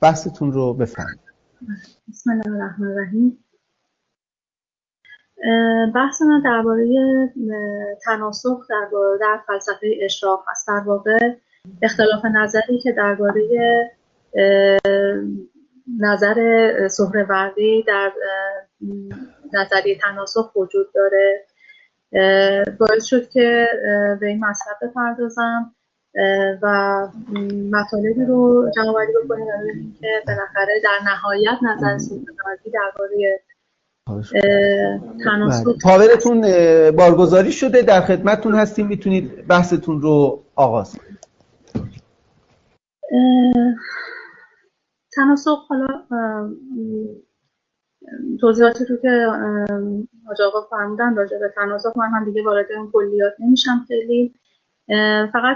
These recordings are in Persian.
بحثتون رو بفرمایید. بسم الله الرحمن الرحیم. بحث من درباره تناسخ در فلسفه اشراق هست. در واقع اختلاف نظری که درباره نظر سهروردی در نظریه تناسخ وجود داره باعث شد که به این مطلب بپردازم و مطالبی رو جمع‌آوری بکنیم و ببینیم که بالاخره در نهایت نظر سهروردی درباره تناسخ پاورتون بارگذاری شده، در خدمتتون هستیم، میتونید بحثتون رو آغاز کنید. تناسخ، حالا توضیحاتی رو که حاج آقا فرمودن راجع به تناسخ من هم دیگه وارد اون کلیات نمیشم خیلی. فقط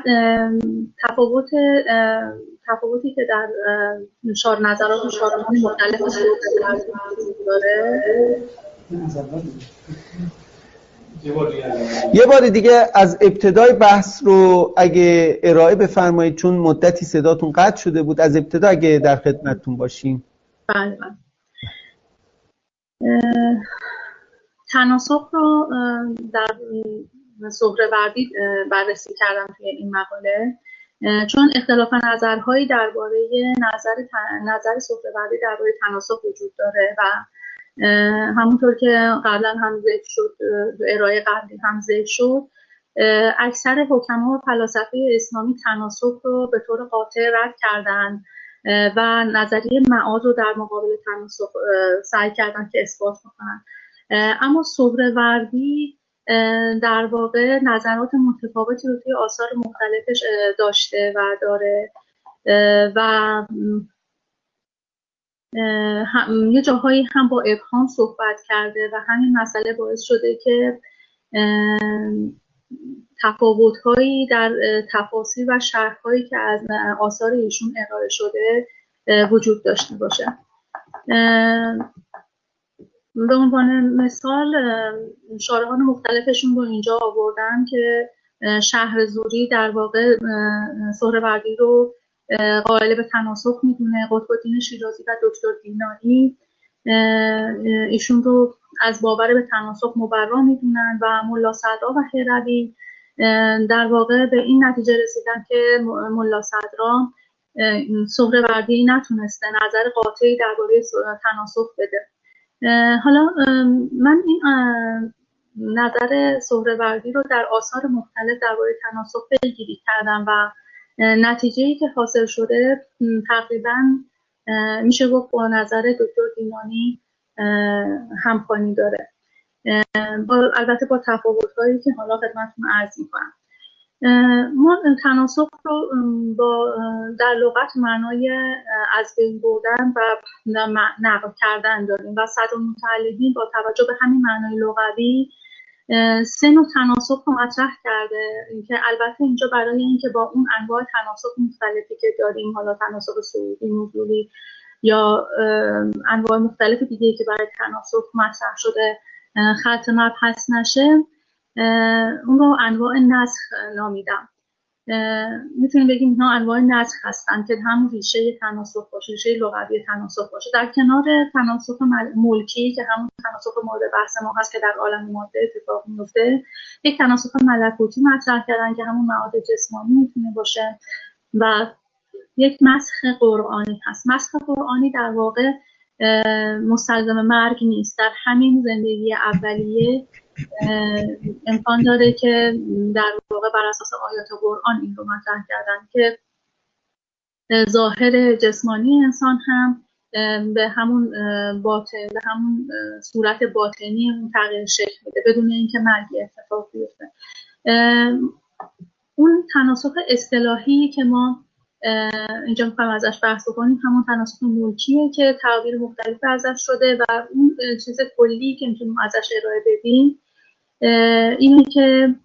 تفاوتی که در نظرات و شارحان مختلف داره. یه بار دیگه از ابتدای بحث رو اگه ارائه بفرمایید، چون مدتی صداتون قطع شده بود. از ابتدا اگه در خدمتتون باشیم. بله. تناسخ رو در سهروردی بررسی کردم توی این مقاله، چون اختلاف نظرهایی درباره نظر سهروردی درباره تناسخ وجود داره و همونطور که قبلا هم ذکر شد، ارائه قبلی هم ذکر شد، اکثر حکما و فلاسفه اسلامی تناسخ رو به طور قاطع رد کردن و نظریه معاد رو در مقابل تناسخ سعی کردن که اثبات کنن. اما سهروردی در واقع نظرات متفاوتی رو توی آثار مختلفش داشته و داره و یه جاهایی هم با ابهام صحبت کرده و همین مسئله باعث شده که تفاوت‌هایی در تفاسیر و شرح‌هایی که از آثار ایشون ارائه شده وجود داشته باشه. به عنوان مثال شارحان مختلفشون رو اینجا آوردن که شهرزوری در واقع سهروردی رو قائل به تناسخ میدونه، قطب الدین شیرازی و دکتر دینانی ایشون رو از باور به تناسخ مبرا میدونن و ملا صدرا و هروی در واقع به این نتیجه رسیدن که ملا صدرا سهروردی نتونسته نظر قاطعی درباره تناسخ بده. حالا من این نظر سهروردی رو در آثار مختلف درباره تناسخ پیگیری کردم و نتیجه‌ای که حاصل شده تقریباً میشه گفت با نظر دکتر دینانی همخوانی داره، البته با تفاوت‌هایی که حالا خدمتتون عرض می‌کنم. ما تناسخ رو در لغت معنای از بین بردن و نقل کردن داریم و صدرالمتعلقین با توجه به همین معنای لغوی سه نوع تناسخ رو مطرح کرده که البته اینجا برای اینکه با اون انواع تناسخ مختلفی که داریم، حالا تناسخ صعودی، نزولی یا انواع مختلف دیگه‌ای که برای تناسخ مطرح شده خط مبحث نشه، اون رو انواع نسخ نامیدم. میتونیم بگیم اینا انواع نسخ هستن که هم ریشه تناسخ باشه، ریشه لغوی تناسخ باشه، در کنار تناسخ ملکی که همون تناسخ مورد بحث ما هست که در عالم ماده اتفاق میفته، یک تناسخ ملکوتی مطرح کردن که همون معاد جسمانی میتونه باشه و یک مسخ قرآنی هست. مسخ قرآنی در واقع مستلزم مرگ نیست، در همین زندگی اولیه امکان داره که در واقع بر اساس آیات قرآن این رو مطرح کردن که ظاهر جسمانی انسان هم به همون باطن، به همون صورت باطنی اون تغییر شکل میده بدون اینکه مرگی اتفاق بیفته. اون تناسخ اصطلاحی که ما اینجا میخوایم ازش بحث بکنیم همون تناسخ ملکیه که تعابیر مختلف ازش شده و اون چیز کلی که میتونیم ازش ارائه بدیم اینه که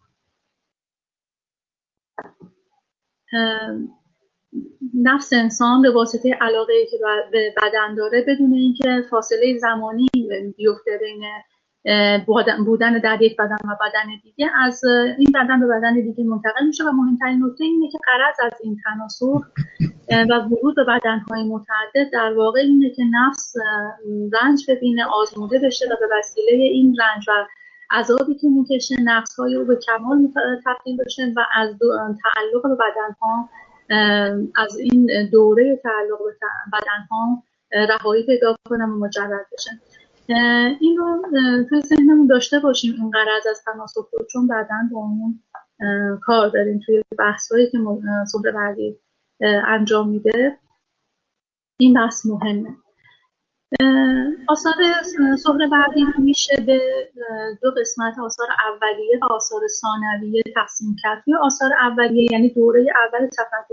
نفس انسان به واسطه علاقه‌ای که به بدن داره بدون اینکه فاصله زمانی بیفته بین بودن در یک بدن و بدن دیگه از این بدن به بدن دیگه منتقل میشه و مهمترین نکته اینه که غرض از این تناسخ و ورود به بدنهای متعدد در واقع اینه که نفس رنج ببینه، آزموده بشه و به وسیله این رنج و عذابی که میکشه نفس‌های او به کمال تبدیل بشه و از تعلق به بدنها، از این دوره تعلق به بدنها رهایی پیدا کنه و مجرد بشه. این رو توی ذهنمون داشته باشیم این غرض از تناسخ رو، چون بعداً با اون کار داریم توی بحث‌هایی که سهروردی انجام میده. این بحث مهمه. آثار سهروردی میشه به دو قسمت، آثار اولیه و آثار ثانویه تقسیم کرد. توی آثار اولیه یعنی دوره اول تفکر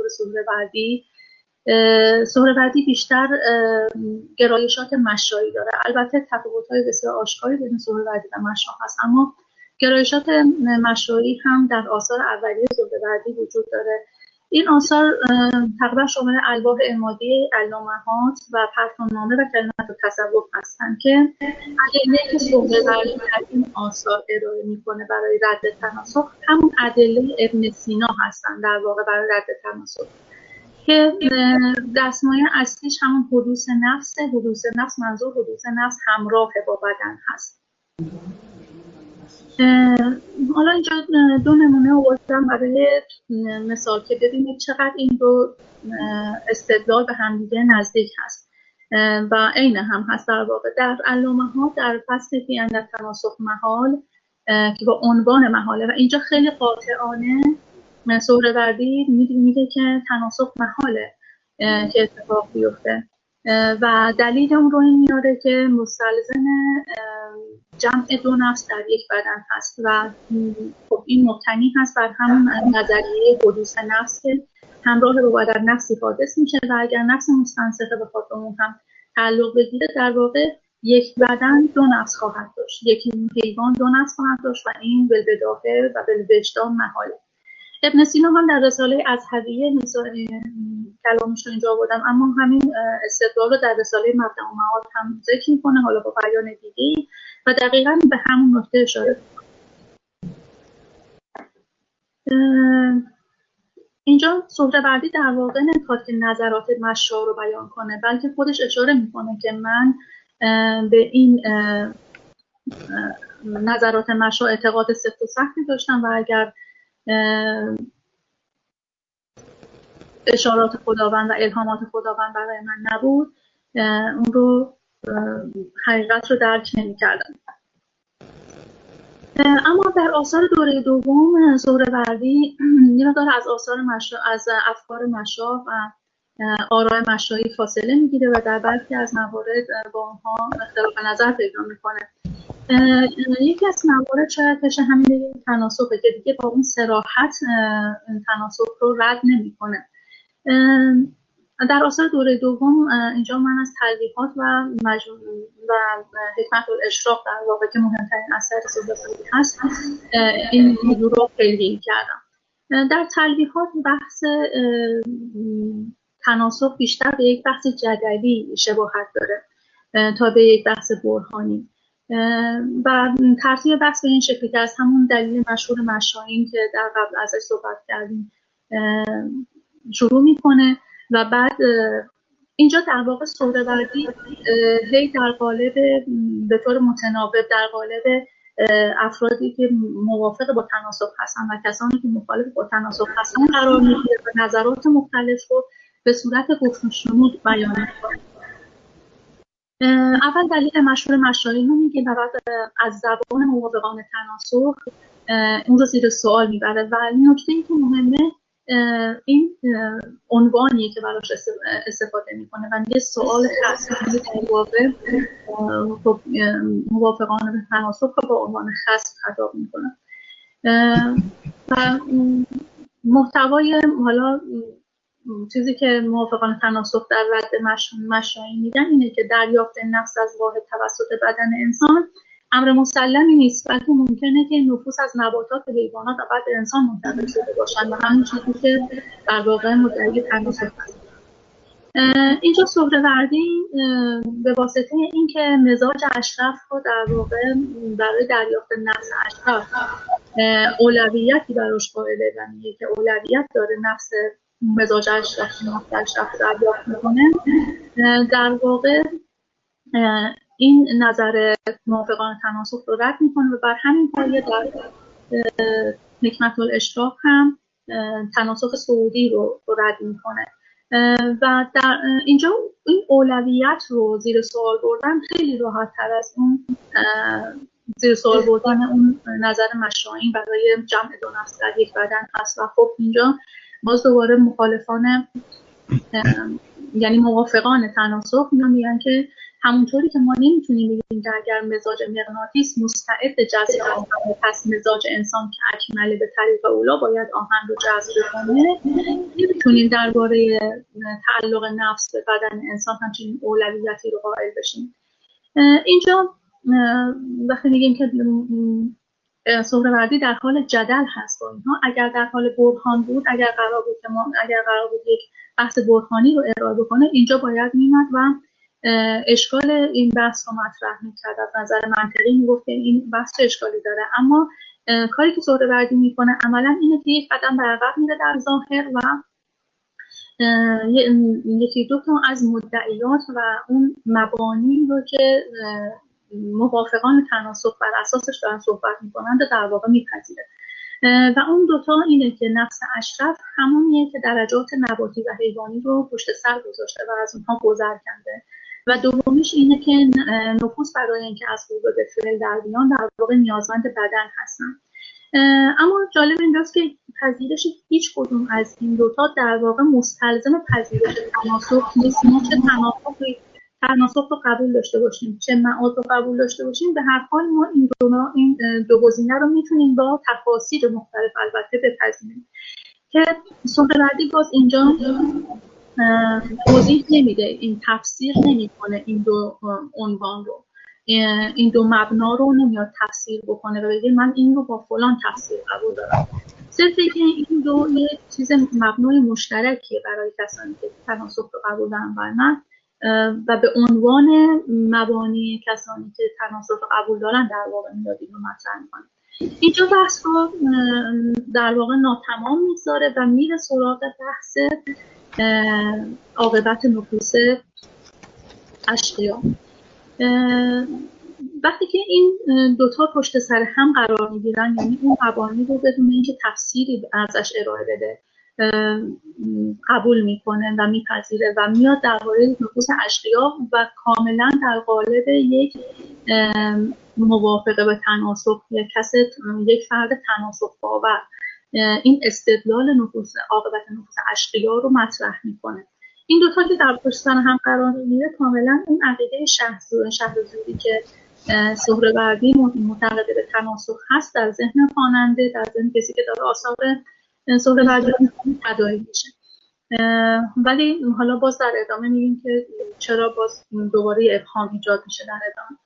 سهروردی بیشتر گرایشات مشایی داره. البته تفاوت‌های بسیار آشکاری بین سهروردی و مشا هست، اما گرایشات مشایی هم در آثار اولیه سهروردی وجود داره. این آثار تقریبا شامل الواح عمادی، علامهات و پرتونامه و کلمات تصوف هستند که ادله‌ای که سهروردی در این آثار ارائه میکنه برای رد تناسخ همون ادله ابن سینا هستند در واقع برای رد تناسخ، که دستمایه اصلیش همون حدوث نفس منظور حدوث نفس همراه با بدن هست. حالا اینجا دو نمونه آوردم برای مثال که ببینید چقدر این دو استدلال به همدیگه نزدیک هست و عین هم هست. در واقع در علامه‌ها در فصل فی عند تناسخ محال که با عنوان محاله و اینجا خیلی قاطعانه سهروردی میگه که تناسخ محاله که اتفاق بیفته و دلیل اون رو این میاره که مستلزم جمع دو نفس در یک بدن هست و خب این مبتنی هست بر همون نظریه حدوث نفس که همراه با بدن نفسی حادث میشه و اگر نفس مستنسخه به خود اون هم تعلق بگیره در واقع یک بدن دو نفس خواهد داشت، یک حیوان دو نفس خواهد داشت و این بالبداهه و بالوجدان محاله. ابن سینا هم در رساله اذهبیه کلامش رو اینجا آوردم، اما همین استدلال رو در رساله مبدأ و معاد هم ذکر می‌کنه، حالا با بیان دیگه‌ای و دقیقاً به همون نکته اشاره می‌کنه. اینجا سهروردی در واقع نمی‌خواد که نظرات مشا رو بیان کنه، بلکه خودش اشاره می‌کنه که من به این نظرات مشا اعتقاد سفت و سختی داشتم و اگر اشارات خداوند و الهامات خداوند برای من نبود اون رو حقیقت رو درک نمی‌کردم. اما در آثار دوره دوم سهروردی یه مقدار از آثار مشا، از افکار مشا و آراء مشایی فاصله میگیره و در برخی از موارد با اونها اختلاف نظر پیدا میکنه. یکی از موارد شاید بشه همین تناسخه که دیگه با اون صراحت تناسخ رو رد نمیکنه. در آثار دوره دوم اینجا من از تلویحات و حکمت الاشراق در واقع که مهمترین اثر سهروردی هست این موضوع رو پیگیری کردم. در تلویحات بحث تناسخ بیشتر به یک بحث جدلی شباهت داره تا به یک بحث برهانی و ترتیب بحث به این شکلی که از همون دلیل مشهور مشایین که در قبل ازش صحبت کردیم شروع میکنه و بعد اینجا در واقع سهروردی هی در قالب به طور متناوب در قالب افرادی که موافق با تناسخ هستن و کسانی که مخالف با تناسخ هستن قرار میگیره و نظرات مختلف رو به صورت گفت و شنود بیان میکنه. اول دلیل مشهور مشایین رو میگه و بعد از زبان موافقان تناسخ اون رو زیر سوال میبره و نکته این که مهمه این عنوانیه که براش استفاده میکنه و میگه سوال خاص در واقع موافقان تناسخ رو با عنوان خاص خطاب میکنه و محتوای حالا چیزی که موافقان تناسخ در رد مشایین میگن اینه که دریافت نفس از واحد توسط بدن انسان امر مسلمی نیست، بلکه ممکنه که نفوس از نباتات به حیوانات و بعد انسان منتقل شده باشن و همین چیزی که در واقع مدعی تناسخ هست. اینجا سهروردی به واسطه اینکه مزاج اشرف رو در واقع برای دریافت نفس اشرف اولویتی براش قائله و میگه که اولویت داره نفس مزاج اشرف دریافت میکنه، در واقع این نظر موافقان تناسخ رو رد میکنه و بر همین پایه در حکمت الاشراق هم تناسخ سعودی رو رد میکنه و در اینجا این اولویت رو زیر سوال بردن خیلی راحت تر از اون زیر سوال بردن اون نظر مشاعین برای جمع دو نفس در یک بدن هست. و خب اینجا باز دوباره مخالفان یعنی موافقان تناسخ میگن که همونطوری که ما نمیتونیم بگیم که اگر مزاج مغناطیس مستعد جذب آهن، پس مزاج انسان که اکمله به طریق اولا باید آهن رو جذب کنه، نمیتونیم درباره تعلق نفس به بدن انسان همچنین اولویتی رو قائل بشیم. اینجا وقتی میگیم که سهروردی در حال جدل هست با اینها، اگر در حال برهان بود، اگر قرار بود یک بحث برهانی رو ارائه بکنه، اینجا باید میمد و اشکال این بحث رو مطرح میکرد. از نظر منطقی میگفت که این بحث چه اشکالی داره، اما کاری که سهروردی میکنه عملا اینه که یک قدم به عقب میره در ظاهر و یکی دو تا از مدعیات و اون مبانی رو که موافقان تناسخ بر اساسش دارن صحبت میکنند در واقع میپذیره و اون دوتا اینه که نفس اشرف همونیه که درجات نباتی و حیوانی رو پشت سر گذاشته و از اونها گذر کرده و دومیش اینه که نفوس برای اینکه از حدود فعل در بیان در واقع نیازمند بدن هستن. اما جالب اینجاست که پذیرش هیچ کدوم از این دوتا در واقع مستلزم پذیرش تناسخ نیست. ما چه تناسخ رو قبول داشته باشیم چه معاد رو قبول داشته باشیم، به هر حال ما این دو گزینه رو میتونیم با تفاسیر مختلف البته بپذیریم که سهروردی باز اینجا توضیح نمیده، این تفسیر نمیکنه این دو عنوان رو، این دو مبنا رو نمیاد تفسیر بکنه و بگه من این رو با فلان تفسیر قبول دارم. صرف اینکه این دو یه چیز مبنای مشترکیه برای کسانی که تناسخ رو قبول دارن و من و به عنوان مبانی کسانی که تناسخ رو قبول دارن در واقع میاد این رو مطرح میکنه. اینجا بحث رو در واقع ناتمام میذاره و میره سراغ بحث عاقبت نفوس اشقیا. وقتی که این دوتا پشت سر هم قرار میگیرن، یعنی اون مبانی رو بدون اینکه تفسیری ازش ارائه بده قبول میکنه و میپذیره و میاد درباره نفوس اشقیا و کاملا در قالب یک موافقه به تناسخ یک فرد تناسخ باور این استدلال عاقبت نفوس اشقیا رو مطرح میکنه. این دوتا که در پشت سر هم قرار میگیره کاملا اون عقیده شهرزوری که سهروردی معتقد به تناسخ هست در ذهن خواننده، در ذهن کسی که داره آثار سهروردی تداعی میشه. ولی حالا باز در ادامه میگیم که چرا باز دوباره ابهام ایجاد میشه در ادامه.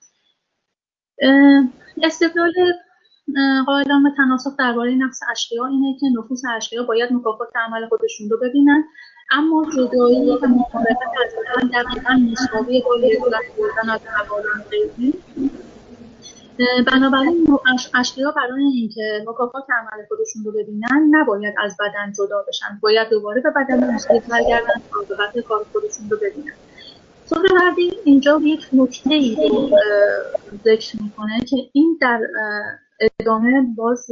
استدلال قائلان به تناسخ درباره نفس اشقیا اینه که نفوس اشقیا باید مکافات عمل خودشون رو ببینن، اما جدایی و مقاربت از هم دقیقا مساوی با لذت بردن از عوالم غیبی. بنابراین اشقیا برای اینکه مکافات عمل خودشون رو ببینن نباید از بدن جدا بشن، باید دوباره به بدن اصلی برگردن تا عاقبت کار خودشون رو ببینن. سهروردی اینجا یک نکته‌ای رو ذکر میکنه که این در ادامه باز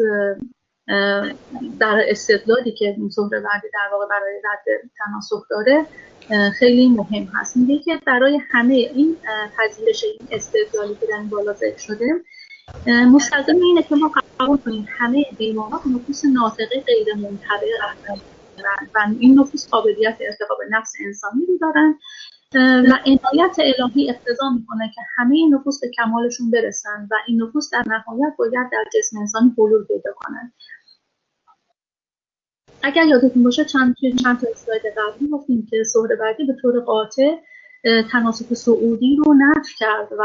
در استدلالی که سهروردی در واقع برای رد تناسخ داره خیلی مهم هست. میگه که برای همه این پذیرش این استدلالی که در این بالا ذکر شده مستلزم اینه که ما قبول کنیم همه حیوانات نفوس ناطقه غیر منطبق هستند و این نفوس قابلیت ارتقا به نفس انسانی رو دارن و عنایت الهی اقتضا میکنه که همه نفوس به کمالشون برسن و این نفوس در نهایت باید در جسم انسانی حلول پیدا کنن. اگر یادتون باشه چند تا اسلاید قبلی گفتیم که سهروردی به طور قاطع تناسخ سعودی رو نفی کرد و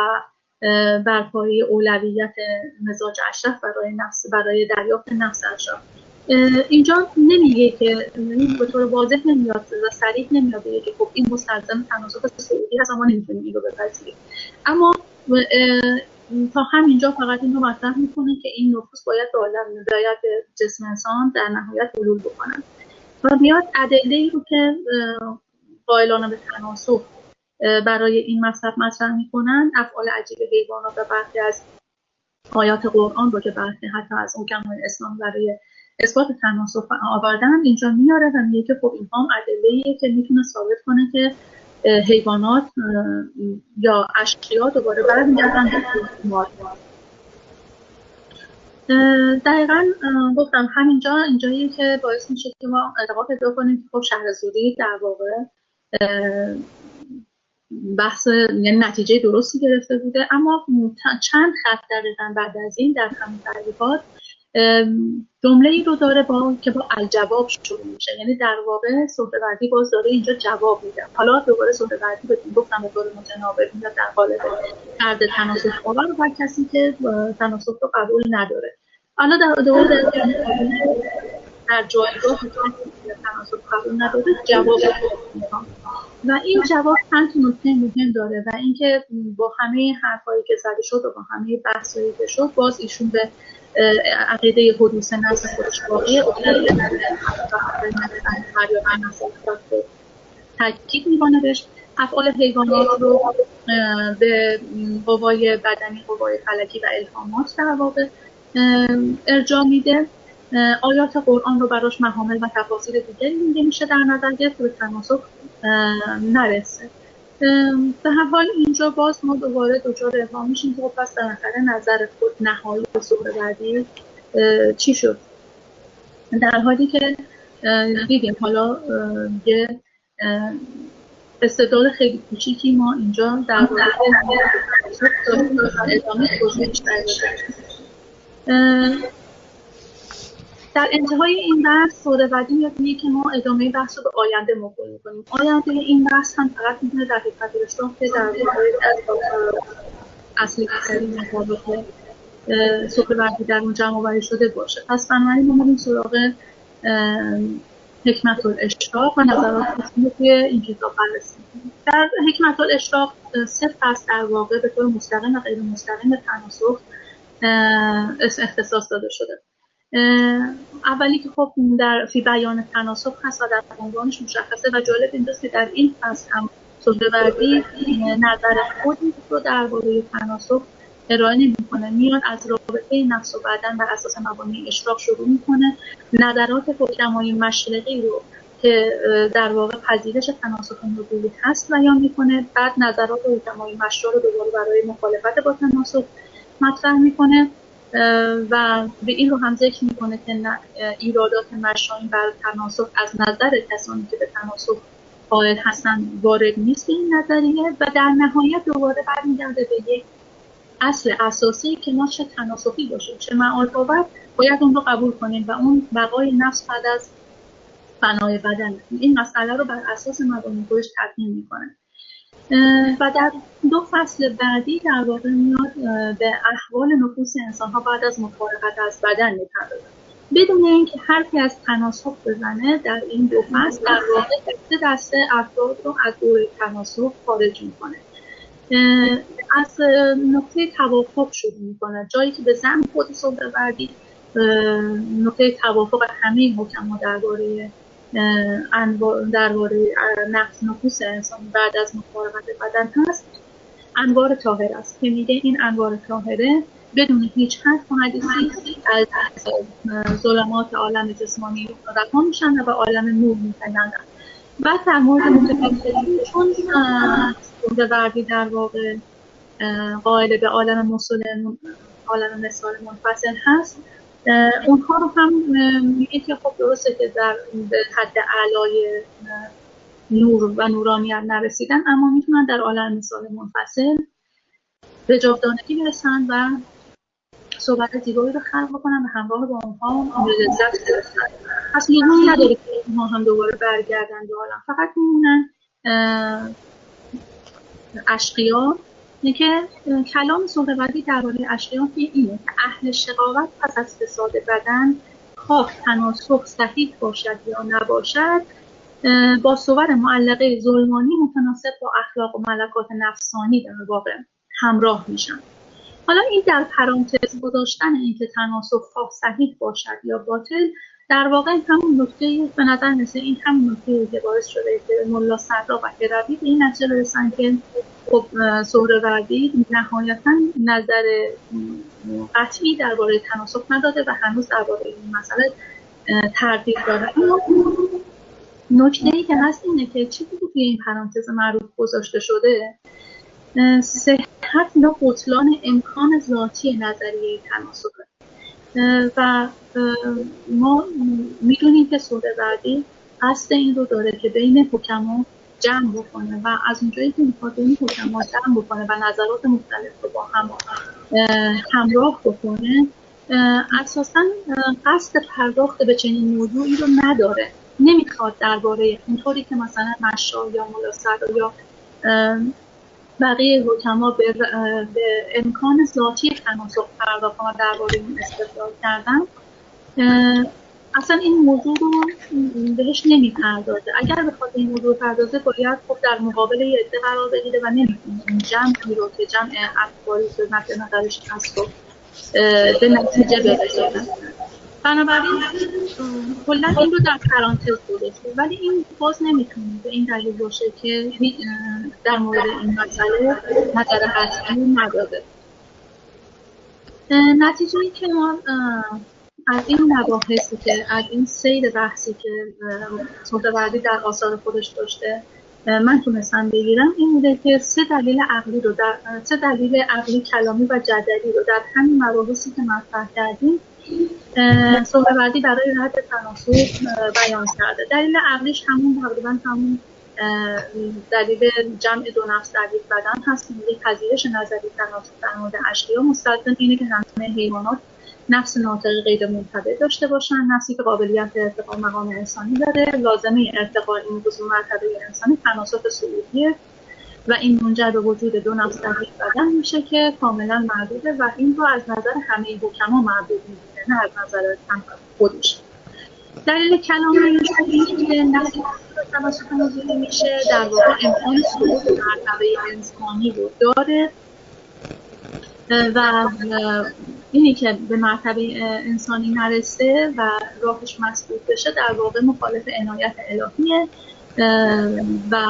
بر پایه اولویت مزاج اشرف برای دریافت نفس اشرف اینجا نمیگه که به طور واضح نمیاد و صریح نمیاد بگه که خب این مستلزم تناسخ سعودی هست، ما نمیتونیم این رو بپذیریم. اما تا همینجا فقط این رو مطرح میکنه که این نفوس باید به جسم انسان در نهایت حلول بکنن و میاد ادله‌ای رو که قائلان به تناسخ برای این مطلب مطرح میکنن، افعال عجیب حیوانات و برخی از آیات قرآن رو که برخی حتی از حکمای اسلام برای اثبات تناسخ آوردن اینجا میاره و میگه که خب این هم ادله‌ایه که میتونه ثابت کنه که حیوانات یا اشقیا دوباره برمیگردن به مادر. دقیقاً گفتم همینجا اینجاییه که باعث میشه که ما ادعا پیدا کنیم که خب شهرزوری در واقع بحث یعنی نتیجه درستی گرفته بوده، اما چند خط دقیقاً بعد از این در همین تعریفات جمله ای رو داره که با الجواب شروع میشه، یعنی در واقع سهروردی باز داره اینجا جواب میده. حالا دوباره سهروردی بهتون گفتم به طور متناوب میاد در قالب فرد تناسخ باور و کسی که تناسخ رو قبول نداره. حالا در جایگاه تناسخ قبول نداره جواب میخوام و این جواب چند نکته مهم داره و اینکه با همه حرفایی که زده شد و با همه بحثایی که شد باز ایشون به عقیده حدوث نفس خودش واقعی تاکید میکنه بهش. افعال حیوانات رو به قوای بدنی، قوای فلکی و الهامات در واقع ارجاع میده. آیات قرآن رو براش محامل و تفاصیل دیگری میده میشه در نظر گرفت به تناسخ نرسه. به هر حال اینجا باز ما دوباره دچار ابهام میشیم که پس بالاخره نظر خود نهایی سهروردی چی شد، در حالی که دیدیم حالا یه استدلال خیلی کوچیکی ما اینجا در واقع ادامه توضیحش در انتهای این بحث سهروردی میاد میگه که ما ادامه بحث رو به آینده موکول می‌کنیم. آینده این بحث هم فقط میتونه در حکمت الاشراق که در واقع از اصلی ترین مطابق سهروردی در اون جمع آوری شده باشه. پس بنابراین ما بریم سراغ حکمت الاشراق و نظرات که توی این کتاب بررسی می‌کنیم. در حکمت الاشراق 3 فصل در واقع به طور مستقیم و غیر مستقیم به تناسخ اختصاص داده شده. اولی که خب در فی بیان تناسخ هست و در عنوانش مشخصه و جالب اینجاست که در این فصل هم سهروردی نظر خودی رو درباره تناسخ ارائه نمی‌کنه، میاد از رابطه نفس و بدن بر اساس مبانی اشراق شروع می‌کنه، نظرات حکمای مشرقی رو که در واقع پذیرش تناسخ نبوی هست بیان می‌کنه، بعد نظرات حکمای مشرق رو دوباره برای مخالفت با تناسخ مطرح می‌کنه و به این رو هم ذکر میکنه که ایرادات مشاین بر تناسخ از نظر کسانی که به تناسخ قائل هستن وارد نیست این نظریه و در نهایت دوباره برمیگرده به یک اصل اساسی که ما چه تناسخی باشه چه معادآور باید اون رو قبول کنیم و اون بقای نفس بعد از فنای بدن. این مسئله رو بر اساس مبانی خودش تدوین میکنه و در 2 فصل بعدی در واقع میاد به احوال نفوس انسان‌ها بعد از مفارقت از بدن میپردازه بدون اینکه حرفی از تناسخ بزنه. در این 2 فصل در واقع 3 دسته افراد رو از دوره تناسخ خارج میکنه. از نقطه توافق شروع میکنه، جایی که به زعم خود سهروردی نقطه توافق همه حکما درباره نفس نفوس انسان بعد از مفارقت بدن هست انوار طاهره است که میگه این انوار طاهره بدون هیچ حرف و حدیثی از ظلمات عالم جسمانی رها میشن و به عالم نور میپیوندن. بعد در مورد متکلمین چون سهروردی در واقع قائل به عالم مثال منفصل هست، اونها رو هم میگه که خب درسته که در حد اعلای نور و نورانیت نرسیدن اما میتونن در عالم مثال منفصل به جاودانگی برسن و صحبت زیبایی رو خلق بکنن و همراه با اونها لذت برسن. پس لزومی نداره که اونها هم دوباره برگردن به عالم، فقط میمونن اشقیا. که کلام سهروردی درباره اشقیان اینه که اهل شقاوت پس از فساد بدن خواه تناسخ صحیح باشد یا نباشد با صور معلقه ظلمانی متناسب با اخلاق و ملکات نفسانی در واقع همراه میشن. حالا این در پرانتز گذاشتن اینکه تناسخ خواه صحیح باشد یا باطل در واقع همون نکته به نظر مثل این همون نکته که باعث شده که ملا صدرا و هروی به این نتیجه برسن که خب سهروردی نهایتا نظر قطعی درباره تناسخ نداده و هنوز درباره این مسئله تردید داره. اما نکته‌ای که هست اینه که چیزی که توی این پرانتز معروف گذاشته شده صحت یا بطلان امکان ذاتی نظریه تناسخه و ما میدونیم که سهروردی قصد این رو داره که بین حکما جمع بکنه و از اونجایی که میخواد بین حکما جمع بکنه و نظرات مختلف رو با هم همراه بکنه اساساً قصد پرداخت به چنین موضوعی رو نداره. نمیخواد درباره اینطوری که مثلا مشا یا ملا صدرا یا بقیه حکما به امکان ذاتی تناسخ پرداخت و درباره این استدلال کردن اصلا این موضوع رو بهش نمیپردازه. اگر بخواد این موضوع پردازه باید خب در مقابل یه عده قرار بگیره و نمیتونه این جمعی رو که جمع افکاری که مد نظرش هست رو به نتیجه برسونه. بنابراین کلا این رو در پرانتز گذاشته، ولی این باز نمیتونه به این دلیل باشه که در مورد این مسئله نظر قطعی نداده. نتیجه‌ای که ما از این مباحثی که از این سیر بحثی که سهروردی در آثار خودش داشته من تونستم بگیرم این بوده که سه دلیل عقلی کلامی و جدلی رو در همین مباحثی که مطرح کردیم سهروردی برای رد تناسخ بیان کرده. دلیل عقلیش تقریبا همون دلیل جمع دو نفس در یک بدن هست که میگه پذیرش نظری تناسخ در مورد اشیاء مستلزم اینه که همه حیوانات نفس ناطق غیر منطبق داشته باشن، نفسی که قابلیت ارتقاء مقام انسانی داره. لازمه ارتقاء این گزو مرتبه انسانی تناسخ صعودیه و این منجر به وجود دو نفس در یک بدن میشه که کاملا محدوده و این رو از نظر همه حکما محدود میدونه، نه از نظر خودش. دلیل کلامی اینه که نفسی که تناسخ نزولی میشه در واقع امکان صعود مرتبه انسانی رو داره و اینی که به مرتبه انسانی نرسه و راهش مسدود بشه در واقع مخالف عنایت الهیه و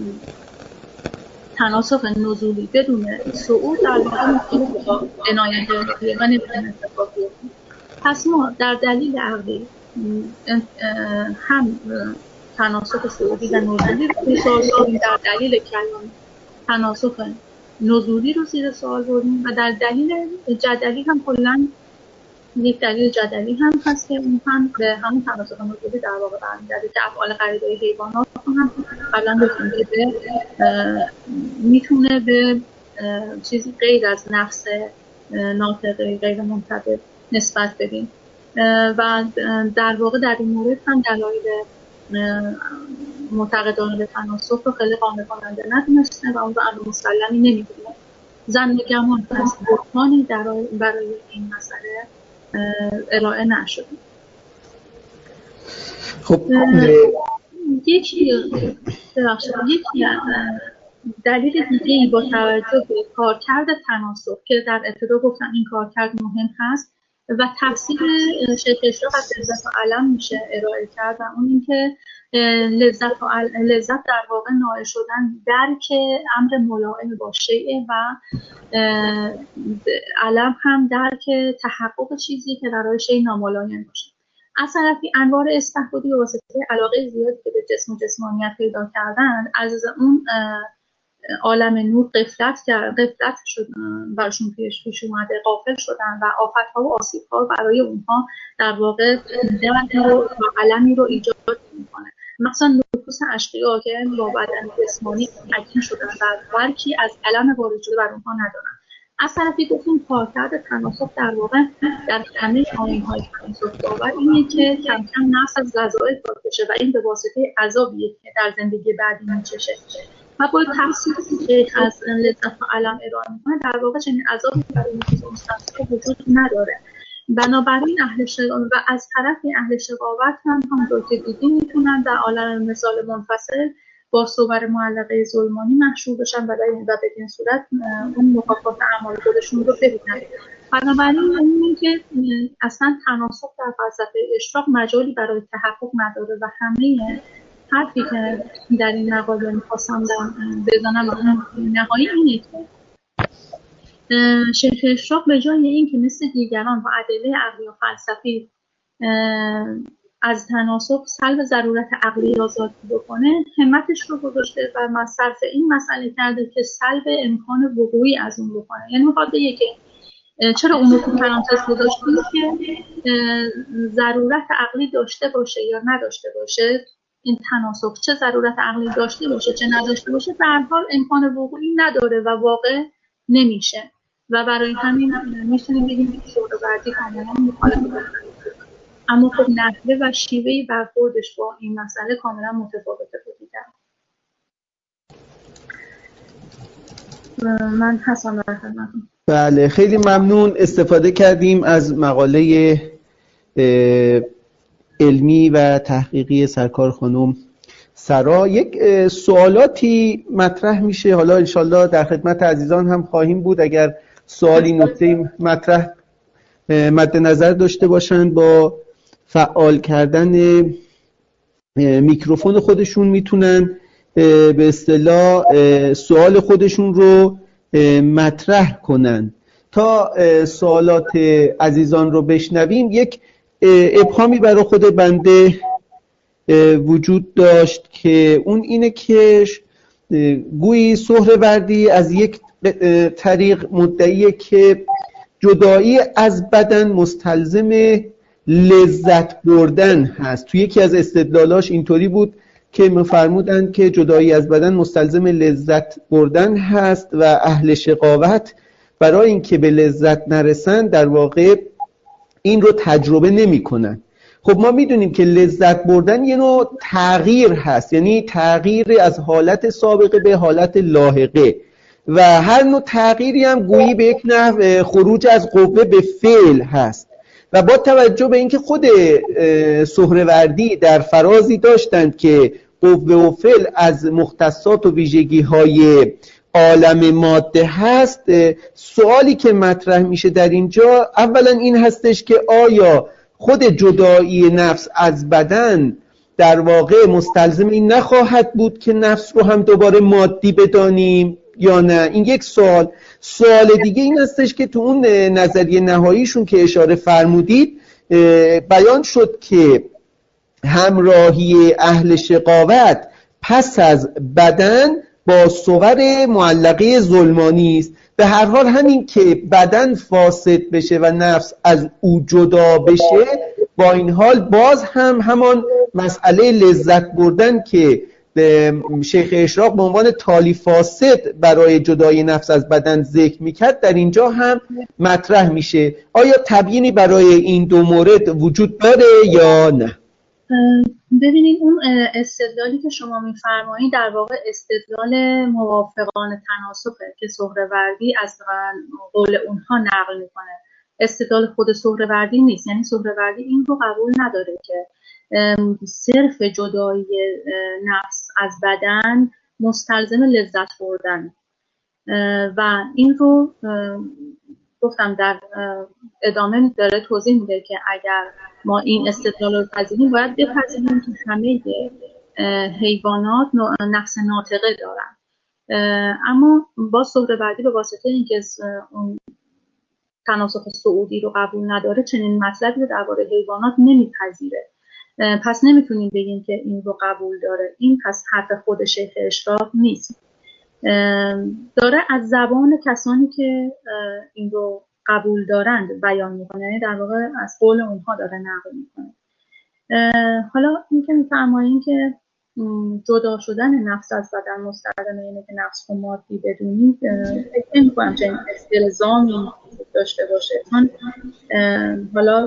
تناسخ نزولی بدون صعود در واقع مخالف با عنایت الهیه و نمیتونه اتفاق بیفته. پس ما در دلیل عقلی هم تناسخ صعودی و نزولی رو زیر سوال بردیم، در دلیل کلامی تناسخ نزولی رو زیر سوال بردیم و در دلیل جدلی هم کلاً یک دلیل جدلی هم هست که اون هم به همون تناسخ نزولی در واقع برمیگرده که افعال غریبه حیوانات هم قبلا گفتیم که میتونه به چیزی غیر از نفس ناطقه غیر منطبق نسبت بدیم و در واقع در این مورد هم دلایل معتقدان به تناسخ رو خیلی قانع کننده ندونسته و اون رو امر مسلمی نمیدونه. ظن گمان هست برهانی برای این مسئله ارائه نشده. خب یکی دلیل دیگه‌ای با توجه به کارکرد تناسخ که در ابتدا گفتم این کارکرد مهم هست و تفسیر شیخ اشراق از لذت و علم میشه ارائه کرد و اون اینکه لذت در واقع نائل شدن درک امر ملائم با شیء و علم هم درک تحقق چیزی که برای شیء ناملایم باشه. از طرفی انوار استحبابی و واسطه علاقه زیادی که به جسم و جسمانیت پیدا کردن از اون عالم نور غفلت شد براشون پیش اومده، غافل شدن و آفت‌ها و آسیب‌ها برای اونها در واقع درد و علمی رو ایجاد می‌کنه. مثلا نفوس اشقیا که با بدن جسمانی تکین شدن و درکی از علم وارد شده بر اونها ندارن. از طرفی گفتیم کارکرد تناسخ در واقع در همه آیین‌های تناسخ باور اینه که کم کم نفس از غذای کار بشه و این به واسطه عذابیه که در زندگی بعدی میچشه و باید تفسیری که از لذت و علم ارائه میکنه در واقع چنین عذابی برای نفوس مستضعف وجود نداره بنابراین و از طرفی اهل شقاوت همونطور که دیدیم میتونن در عالم مثال منفصل با صور معلقه ظلمانی محشور بشن و بدین صورت اون مکافات اعمال خودشون رو ببینن. بنابراین اینه که اصلا تناسخ در فلسفه اشراق مجالی برای تحقق نداره و همه حرفی که در این مقاله میخواستم بزنم نهایی اینه که شیخ اشراق به جای این که مثل دیگران با ادله عقلی و فلسفی از تناسخ سلب ضرورت عقلی آزادی بکنه، همتش رو گذاشته و صرف این مسئله کرده که سلب امکان وقوعی از اون بکنه. یعنی میخواد بگه که چرا اونو تو پرانتز گذاشتیم که ضرورت عقلی داشته باشه یا نداشته باشه، این تناسخ چه ضرورت عقلی داشته باشه چه نداشته باشه، به هر حال امکان وقوعی نداره و واقع نمیشه و برای همین میتونیم بگیم که شوره‌وردی کاملا مخالفه. اما خب نحوه و شیوه برخوردش با این مسئله کاملا متفاوته بودیدم. من حسن در خدمتتون. بله خیلی ممنون، استفاده کردیم از مقاله علمی و تحقیقی سرکار خانم سرا. یک سوالاتی مطرح میشه، حالا انشالله در خدمت عزیزان هم خواهیم بود اگر سوالی نکته مطرح مد نظر داشته باشند با فعال کردن میکروفون خودشون میتونن به اصطلاح سوال خودشون رو مطرح کنن. تا سوالات عزیزان رو بشنویم، یک ابهامی برای خود بنده وجود داشت که اون اینه که گویی سهروردی از یک طریق مدعیه که جدایی از بدن مستلزم لذت بردن هست. توی یکی از استدلالاش اینطوری بود که می‌فرمودند که جدایی از بدن مستلزم لذت بردن هست و اهل شقاوت برای اینکه به لذت نرسن در واقع این رو تجربه نمی‌کنن. خب ما میدونیم که لذت بردن یه نوع تغییر هست، یعنی تغییر از حالت سابقه به حالت لاحقه و هر نوع تغییری هم گویی به یک نحو خروج از قوه به فعل هست و با توجه به اینکه خود سهروردی در فرازی داشتند که قوه و فعل از مختصات و ویژگی‌های عالم ماده هست، سوالی که مطرح میشه در اینجا اولا این هستش که آیا خود جدایی نفس از بدن در واقع مستلزم این نخواهد بود که نفس رو هم دوباره مادی بدانیم یا نه؟ این یک سوال. سوال دیگه این هستش که تو اون نظریه نهاییشون که اشاره فرمودید بیان شد که همراهی اهل شقاوت پس از بدن با صور معلقه ظلمانی است. به هر حال همین که بدن فاسد بشه و نفس از او جدا بشه، با این حال باز هم همان مسئله لذت بردن که شیخ اشراق به عنوان تالی فاسد برای جدای نفس از بدن ذکر میکرد در اینجا هم مطرح میشه. آیا تبیینی برای این دو مورد وجود داره یا نه؟ ببینید اون استدلالی که شما میفرمایید در واقع استدلال موافقان تناسخه که سهروردی از قول اونها نقل میکنه، استدلال خود سهروردی نیست. یعنی سهروردی این رو قبول نداره که صرف جدایی نفس از بدن مستلزم لذت بردن و این رو گفتم در ادامه داره توضیح میده که اگر ما این استدلال رو پذیریم باید بپذیریم که همه حیوانات نفس ناطقه دارن. اما با سهروردی به واسطه اینکه اون تناسخ سعودی رو قبول نداره چنین مطلبی رو درباره حیوانات نمیپذیره. پس نمیتونیم بگیم که این رو قبول داره. این پس حرف خود شیخ اشراق نیست، داره از زبان کسانی که این رو قبول دارند بیان میکنه، یعنی در واقع از قول اونها داره نقل میکنه. حالا این که میفرماییم که جدا شدن نفس از بدن مستلزمه اینه که نفس رو مادی بدونیم، فکر نمی‌کنم چنین استلزامی داشته باشه، چون حالا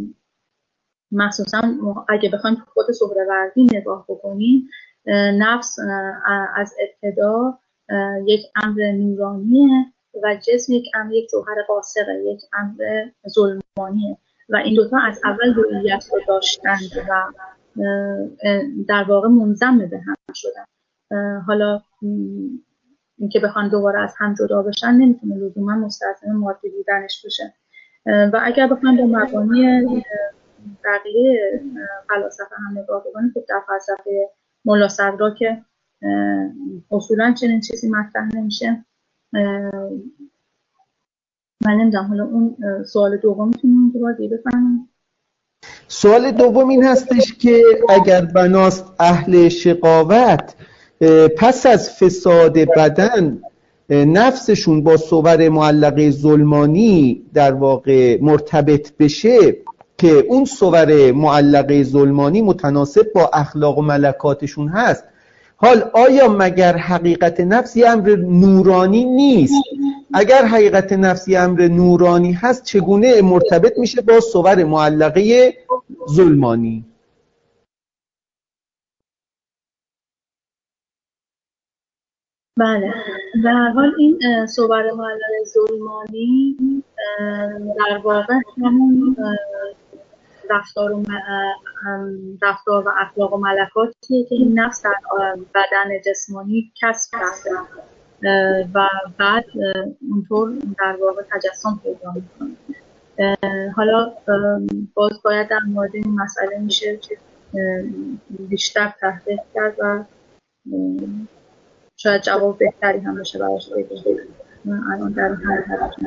مخصوصا اگه بخوایم خود سهروردی نگاه بکنیم، نفس از ابتدا یک امر نورانیه و جسم یک امر، یک جوهر قاصره، یک امر ظلمانیه و این دوتا از اول دوئیت رو داشتند و در واقع منضم به هم شدن. حالا اینکه بخوان دوباره از هم جدا بشن نمیتونه لزوما مستلزم مادی بودنش بشه. و اگر بخوام به مبانی بقیه فلاسفه هم نگاه بکنیم، خب در فلسفه ملا صدرا که اصولا چنین چیزی مطرح نمیشه. من نمیدونم حالا اون سوال دوم میتونیم دوباره بفهمیم. سوال دوم این هستش که اگر بناست اهل شقاوت پس از فساد بدن نفسشون با صور معلقه ظلمانی در واقع مرتبط بشه که اون صور معلقه ظلمانی متناسب با اخلاق و ملکاتشون هست، حال آیا مگر حقیقت نفس یه امر نورانی نیست؟ اگر حقیقت نفسی امر نورانی هست چگونه مرتبط میشه با صور معلقه ظلمانی؟ بله، در هر حال این صور معلقه ظلمانی در واقع همون رفتار و اخلاق و ملکاتیه که این نفس در بدن جسمانی کسب کرده و بعد اونطور در واقع تجسم پیدا میکنه. حالا باز باید در مورد این مسئله میشه بیشتر تحقیق کرد و شاید جواب بهتری هم بشه براش پیدا کنیم. الان در این حالت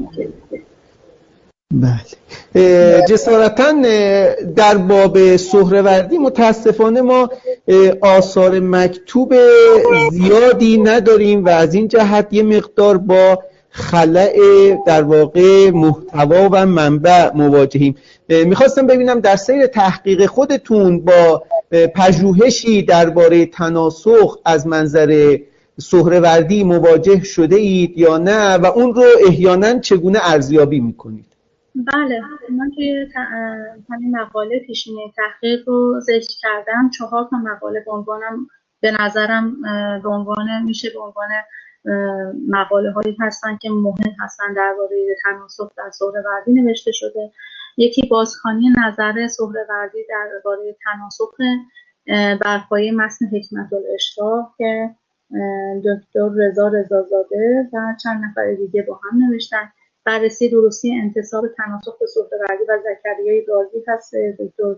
بله، جسارتاً در باب سهروردی متاسفانه ما آثار مکتوب زیادی نداریم و از این جهت یه مقدار با خلأ در واقع محتوا و منبع مواجهیم. میخواستم ببینم در سیر تحقیق خودتون با پژوهشی درباره تناسخ از منظر سهروردی مواجه شده اید یا نه و اون رو احیانا چگونه ارزیابی میکنید؟ بله، من توی همین مقاله پیشینه تحقیق رو ذکر کردم. 4 تا مقاله به عنوانم به نظرم به عنوان میشه به عنوان مقاله هایی هستن که مهم هستن درباره تناسخ در سهروردی نوشته شده. یکی بازخوانی نظر سهروردی درباره تناسخ بر پایه متن حکمت الاشراق که دکتر رضا رضازاده و چند نفر دیگه با هم نوشتن. بررسی درستی انتساب تناسخ به سهروردی و زکریای رازی هست دکتر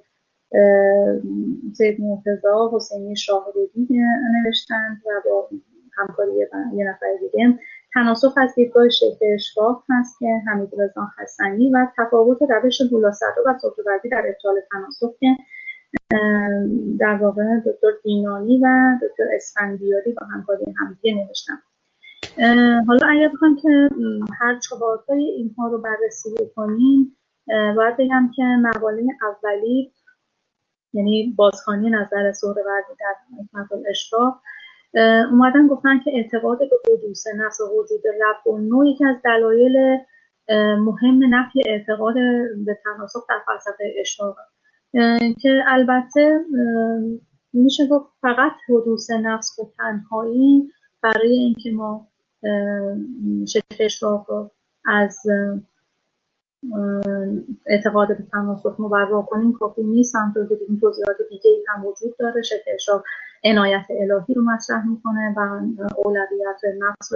سید مرتضی حسینی شاهرودی نوشتند و با همکاری یه نفر دیگه. تناسخ از دیدگاه شیخ اشراق هست که حمیدرضا حسنی و تفاوت روش ملاصدر و سهروردی در ابطال تناسخ که در واقع دکتر دینانی و دکتر اسفندیاری با همکاری همدیگه نوشتن. حالا اگر بخوام که هر 4 تای اینها رو بررسی بکنیم، باید بگم که مقاله اولی یعنی بازخوانی نظر سهروردی در حکمت الاشراق اومدن گفتن که اعتقاد به حدوث نفس و وجود رب و نوع یکی از دلایل مهم نفی اعتقاد به تناسخ در فلسفه اشراق که البته میشه گفت فقط حدوث نفس و تنهایی برای اینکه ما شیخ اشراق رو از اعتقاد به تناسخ مبرا کنیم کافی نیست. همونطور که این توضیحات دیگه‌ای هم وجود داره. شیخ اشراق عنایت الهی رو مطرح میکنه و اولویت نفس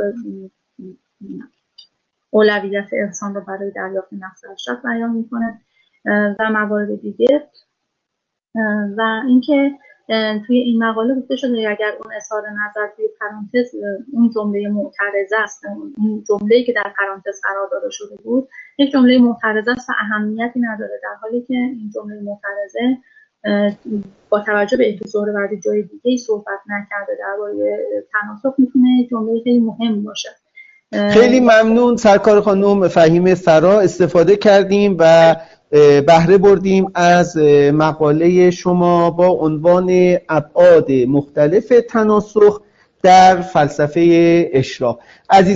اولویت انسان رو برای دریافت نفس اشرف بیان میکنه و موارد دیگه. و اینکه توی این مقاله گفته شده اگر اون اظهار نظر توی پرانتز اون جمله معترضه است، اون جمله‌ای که در پرانتز قرار داده شده بود یک جمله معترضه است و اهمیتی نداره، در حالی که این جمله معترضه با توجه به اینکه سهروردی جای دیگه‌ای صحبت نکرده درباره تناسخ میتونه جمله خیلی مهم باشه. خیلی ممنون سرکار خانم فهیمه سرا، استفاده کردیم و بهره بردیم از مقاله شما با عنوان ابعاد مختلف تناسخ در فلسفه اشراق.